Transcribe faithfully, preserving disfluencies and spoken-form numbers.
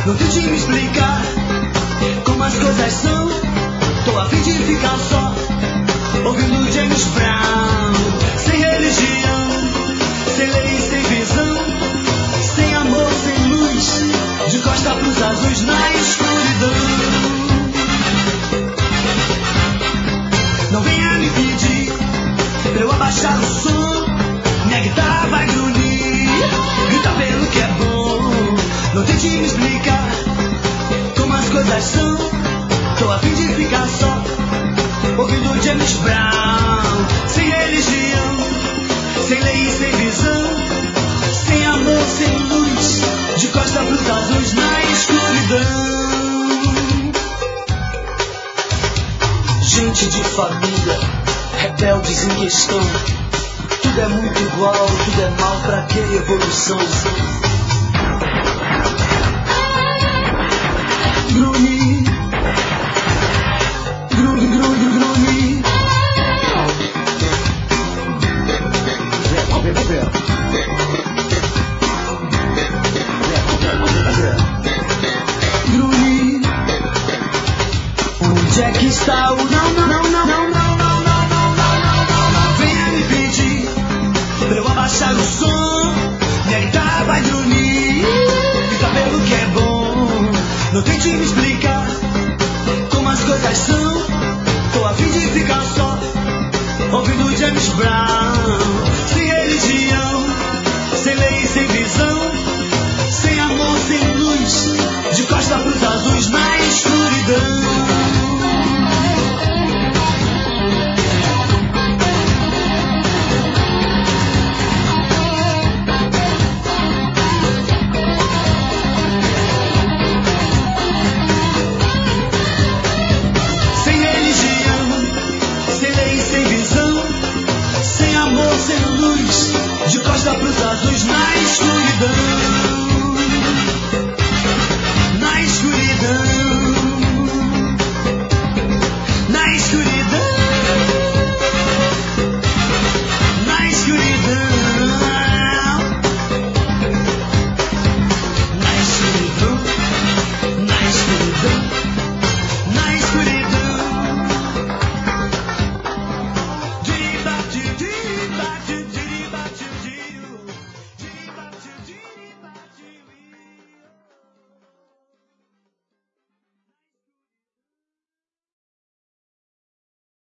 Não tente me explicar como as coisas são. Tô a fim de ficar só, ouvindo James Brown. Sem religião, sem lei, sem visão, sem amor, sem luz, de costa pros azuis na escuridão. Não venha me pedir pra eu abaixar o som. Minha guitarra vai grunhir, grita pelo que é bom. Não tente me explicar como as coisas são. Tô a fim de ficar só, ouvindo James Brown. Sem religião, sem lei e sem visão, sem amor, sem luz, de costa pros azuis na escuridão. Gente de família, rebeldes em questão. Tudo é muito igual, tudo é mal, pra que evolução? Grune, grune, grune, grune. Grune. Onde é que está o não, não, não, não, não, não, não, não, não, não. Venha me pedir pra eu abaixar o som. Minha guitarra vai grunhir, grita pelo que é bom. Não tente me explicar como as coisas são. Tô a fim de ficar só, ouvindo James Brown. Sem religião, sem lei, sem visão, sem amor, sem luz, de costa pros azuis na escuridão. De costa pros azuis